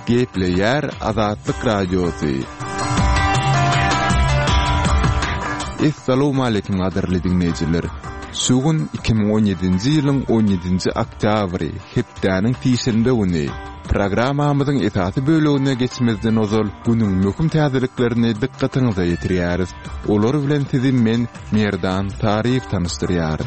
Gepleyer Azatlyk Radiosu. Assalamu alaykum gaderli dinleyijiler. Sugun 2017-nji ýylyň 17-nji oktýabry, hepdäniň tiýşende güni. Programamyzyň etaty bölegine geçmezden ozal günüň möhüm täzeliklerini dikkatiňize ýetirýäris. Olar bilen sizin men Merdan Taryp tanışdyrýarym.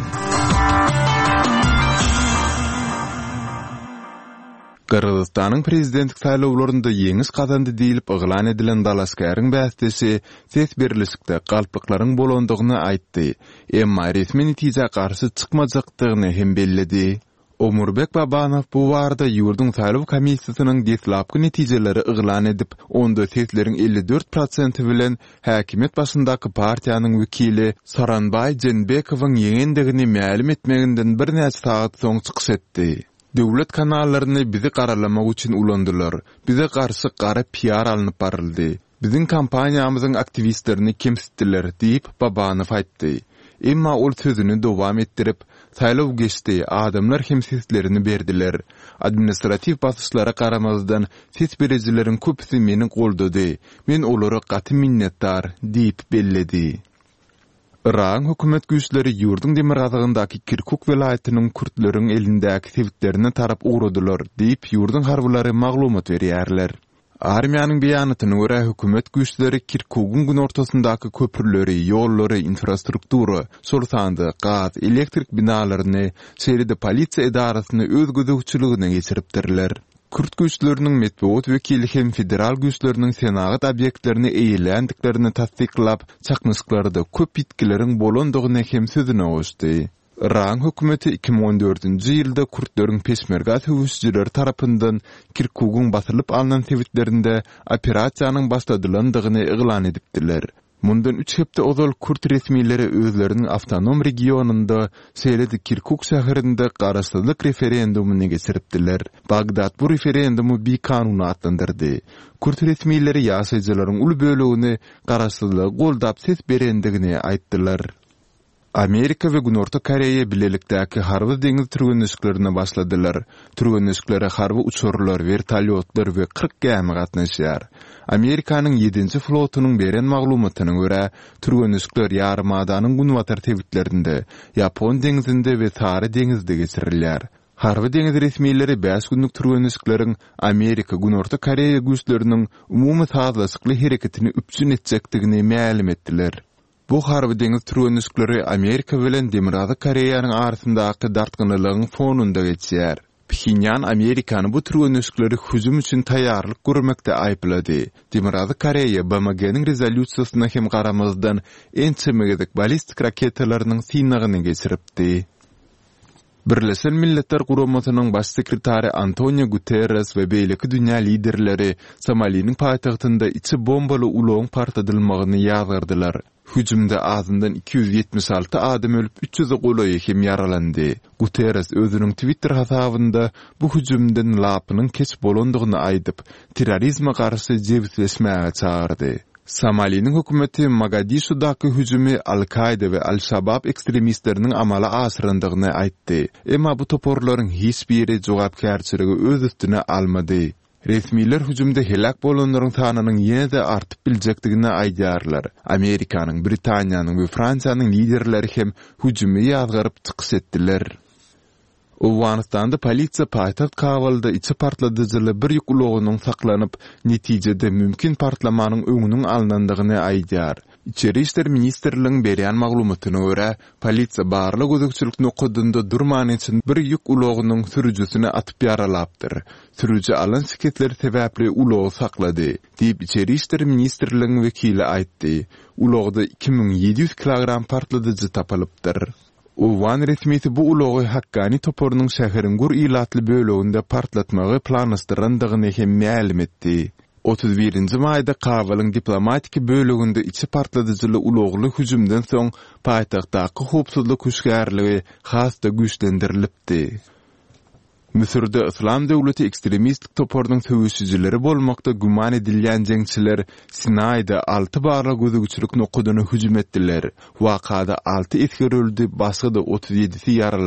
Kırgızstanyň prezidentlik saýlawlarynda ýeňiş kazandy diýilip yglan edilen Dalaskäriň bästesi ses berlisikde galplyklaryň bolandygyny aýtdy. Emma resmi netije garşy çykmajakdygyny hem bellidi. Omurbek Babanow bu warda ýurdun saýlaw komissiýasynyň deslapky netijeleri yglan edip, onda sesleriň 54% bilen häkimet başyndaky partiýanyň wekili Saranbay Jenbekowyň ýeňendigini ma'lum etmeginden bir näçe saat soň çykyş etdi. Döwlet kanallaryny bizi garalamak üçin ulandylar. Bize garşy gara PR alınıp baryldy. Biziň kampaniýamyzyň aktivistlerini kemsitdiler diýip Babanow aýtdy. Emma ol sözüni dowam etdirip, saýlaw geçdi, adamlar hem seslerini berdiler. Administrativ basyşlara garamazdan ses berejilerin köpüsi meni goldady. Men olara gaty minnetdar diýip belledi. Iran hökümet güýçleri ýurdun Demirazagyndaky Kirkuk welaýatynyň Kurtleriň elindäki sebitlerini tarap ugradylar diýip ýurdun harbylary maglumat berýärler. Armiýanyň beýanatyna görä hökümet güýçleri Kirkukyň gün ortasyndaky köpürleri, ýollary, infrastruktura, sorsandy, gaz, elektrik binalaryny, şehride polisiýa edarasyny öz gözegçiligine geçiripdirler. Kürt güýçleriniň medeniýet wekili hem federal güýçleriniň senagat obýektlerini eýlendiklerini tasdiklap, çakmyşyklarda köp bitkileriň bolandygyny hem sözüne goşdy. Iran hökümeti 2014-nji ýylda Kurtleriň peşmerga höwüsçileri tarapyndan Kirkukyň basylyp alynan sebitlerinde operasiýanyň başladylandygyny yglan edipdiler. Mundan 3 hepde ozal Kurt resmiýleri özleriniň awtonom regionunda Seýledi Kirkuk şäherinde garaşsyzlyk referendumuny geçiripdiler. Bagdad bu referendumu bir kanuny atlandyrdy. Kurt resmiýleri ýaşaýjylaryň uly bölegini garaşsyzlygy goldap ses berendigini aýtdylar. Amerika ve Günorta Koreýa bilelikdäki harby deňiz türgenişiklerine başladylar. Türgenişiklere harby uçurlar, vertolyotlar we 40 gämi gatnaşýar. Amerikanyň 7-nji flotunyň beren maglumatyna görä, türgenişikler ýarymadaanyň günwatar tebitlerinde, Ýapon deňizinde we Sary deňizinde geçirilýär. Harby deňiz resmiýetleri 5 günlük türgenişikleriň Amerika Günorta Koreýa güýçleriniň umumy sazlaşykly hereketini üpsün etjekdigini ma'lum etdiler. Bu harby deňiz türgenişikleri Amerika bilen Demirazy Koreýanyň arasyndaky dartgynylygyň fonunda geçýär. Pxinyan Amerikany bu türgenişikleri hüjüm üçin taýýarlyk görmekde aýplady. Demirazy Koreýa BMG-niň rezolýusiýasyna hem garamazdan en çemegedik balistik raketalarynyň synagyny geçiripdi. Birleşen Milletler Guramasynyň baş sekretary Antonio Guterres we beýleki dünýä liderleri Somaliýanyň paýtagtynda içi bombaly uloň partadylmagyny ýazgardylar. Hüjümde azyndan 276 adam ölüp 300 golaý hem yaralandy. Guterres özüniň Twitter hasabynda bu hüjümden lapynyň keç bolandygyny aýdyp, terrorizme garşy jebitleşmäge çağırdy. Somaliýanyň hökümeti Mogadishudaky hüjümi Al-Qaida we Al-Shabab ekstremistleriniň amala aşyrandygyny aýtdy. Emma bu toporlaryň hiç biri jogapkärçiligi öz üstüne almady. Resmiler hüjümde helak bolanlaryň sanynyň ýene-de artyp biljekdigini aýdýarlar. Amerikanyň, Britaniýanyň we Fransiýanyň liderleri hem hüjümi ýazgaryp çykyş etdiler. Owganistanda polisiýa paýtagt Kabulda içi partladyjyly bir ýük ulogynyň saklanyp, netijede mümkin partlamanyň öňüniň alynandygyny aýdýar. İçeri işler ministrligiň berýän maglumatyna görä, polisiýa barlyk gözegçilik nokadynda durman üçin bir ýük ulogynyň sürüjüsini atyp ýaralapdyr. Sürüjü alan şiketleri sebäpli ulogy saklady, diýip içeri işler ministrligiň wekili aýtdy. Ulogda 2700 kilogram partladyjy tapalypdyr. Uwan resmiýeti bu ulogy haqqany toporunyň şäheriň gur ilatly böleginde partlatmagy planlaşdyrandygyny hem ma'lum etdi. 31-nji maýda Kabulyň diplomatik böleginde içi partladyjyly ulogly hüjümden soň paýtagtdaky howpsuzlyk güýçlärligi hasda güýçlendirilipdi. Misirde İslam Döwleti ekstremistlik toporunyň söwüşçileri bolmakda guman edilýän jeňçiler Sinayda 6 barla gözegçilik nokudyny hüjüm etdiler. Wakada 6 etger öldü, başga da 37-si